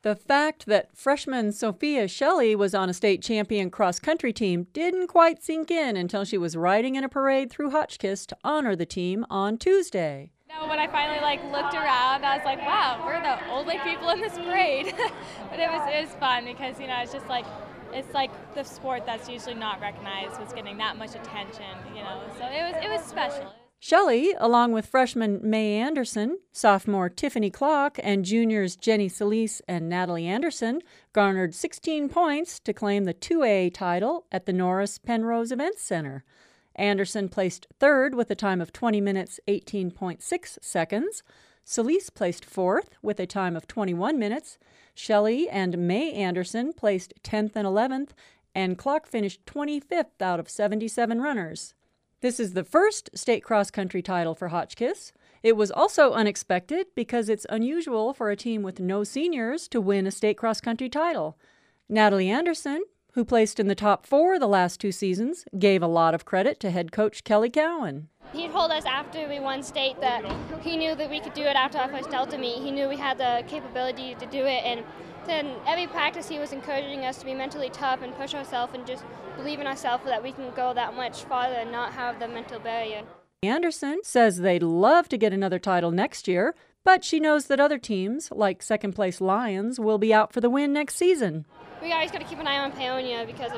The fact that freshman Sophia Shelley was on a state champion cross-country team didn't quite sink in until she was riding in a parade through Hotchkiss to honor the team on Tuesday. No, when I finally looked around, I was like, wow, we're the only people in this parade. But it was fun because, it's just it's like the sport that's usually not recognized was getting that much attention, so it was special. Shelley, along with freshman May Anderson, sophomore Tiffany Clock, and juniors Jenny Solis and Natalie Anderson, garnered 16 points to claim the 2A title at the Norris Penrose Events Center. Anderson placed third with a time of 20 minutes 18.6 seconds. Solis placed fourth with a time of 21 minutes. Shelley and May Anderson placed 10th and 11th, and Clock finished 25th out of 77 runners. This is the first state cross-country title for Hotchkiss. It was also unexpected because it's unusual for a team with no seniors to win a state cross-country title. Natalie Anderson, who placed in the top 4 the last 2 seasons, gave a lot of credit to head coach Kelly Cowan. He told us after we won state that he knew that we could do it after our first Delta meet. He knew we had the capability to do it, and then every practice he was encouraging us to be mentally tough and push ourselves and just believe in ourselves that we can go that much farther and not have the mental barrier. Anderson says they'd love to get another title next year, but she knows that other teams, like second-place Lions, will be out for the win next season. We always got to keep an eye on Paonia because,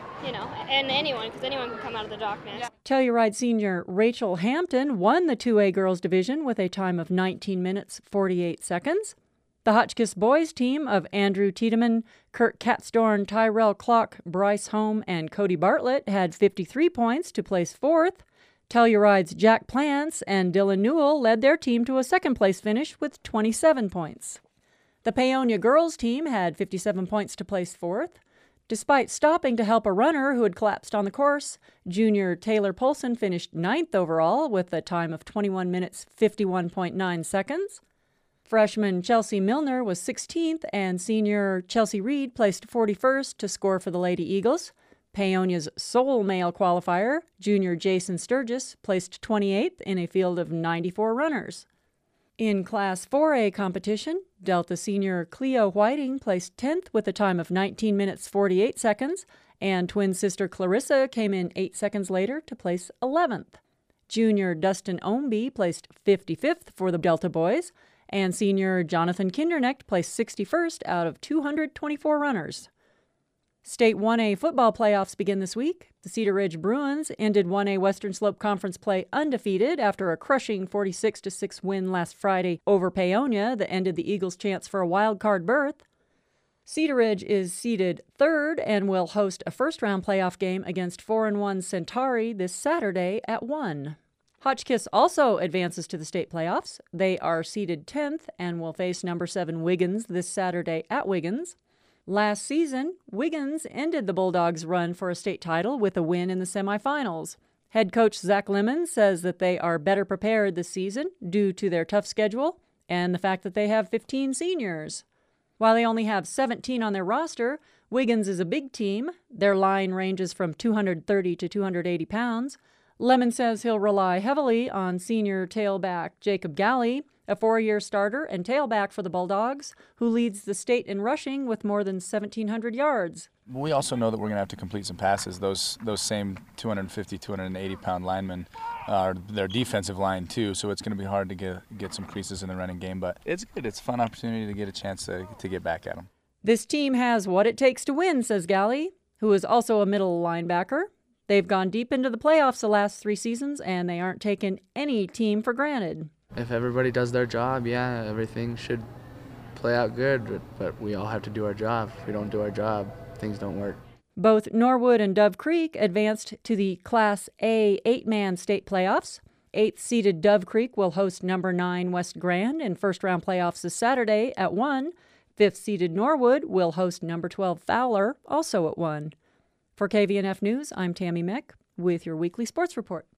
and anyone, because anyone can come out of the darkness. Telluride senior Rachel Hampton won the 2A girls division with a time of 19 minutes 48 seconds. The Hotchkiss boys team of Andrew Tiedemann, Kurt Katsdorn, Tyrell Clock, Bryce Holm, and Cody Bartlett had 53 points to place fourth. Telluride's Jack Plants and Dylan Newell led their team to a second-place finish with 27 points. The Paonia girls team had 57 points to place fourth. Despite stopping to help a runner who had collapsed on the course, junior Taylor Polson finished 9th overall with a time of 21 minutes 51.9 seconds. Freshman Chelsea Milner was 16th, and senior Chelsea Reed placed 41st to score for the Lady Eagles. Paonia's sole male qualifier, junior Jason Sturgis, placed 28th in a field of 94 runners. In Class 4A competition, Delta senior Cleo Whiting placed 10th with a time of 19 minutes 48 seconds, and twin sister Clarissa came in 8 seconds later to place 11th. Junior Dustin Omby placed 55th for the Delta boys, and senior Jonathan Kindernecht placed 61st out of 224 runners. State 1A football playoffs begin this week. The Cedar Ridge Bruins ended 1A Western Slope Conference play undefeated after a crushing 46-6 win last Friday over Paonia that ended the Eagles' chance for a wild card berth. Cedar Ridge is seeded third and will host a first-round playoff game against 4-1 Centauri this Saturday at 1. Hotchkiss also advances to the state playoffs. They are seeded 10th and will face number 7 Wiggins this Saturday at Wiggins. Last season, Wiggins ended the Bulldogs' run for a state title with a win in the semifinals. Head coach Zach Lemon says that they are better prepared this season due to their tough schedule and the fact that they have 15 seniors. While they only have 17 on their roster, Wiggins is a big team. Their line ranges from 230 to 280 pounds. Lemon says he'll rely heavily on senior tailback Jacob Galley, a 4-year starter and tailback for the Bulldogs, who leads the state in rushing with more than 1,700 yards. We also know that we're going to have to complete some passes. Those same 250, 280-pound linemen are their defensive line, too, so it's going to be hard to get some creases in the running game. But it's good. It's a fun opportunity to get a chance to get back at them. This team has what it takes to win, says Galley, who is also a middle linebacker. They've gone deep into the playoffs the last 3 seasons, and they aren't taking any team for granted. If everybody does their job, yeah, everything should play out good, but we all have to do our job. If we don't do our job, things don't work. Both Norwood and Dove Creek advanced to the Class A 8-man state playoffs. 8th-seeded Dove Creek will host number 9 West Grand in first-round playoffs this Saturday at 1. 5th-seeded Norwood will host number 12 Fowler, also at 1. For KVNF News, I'm Tammy Meck with your weekly sports report.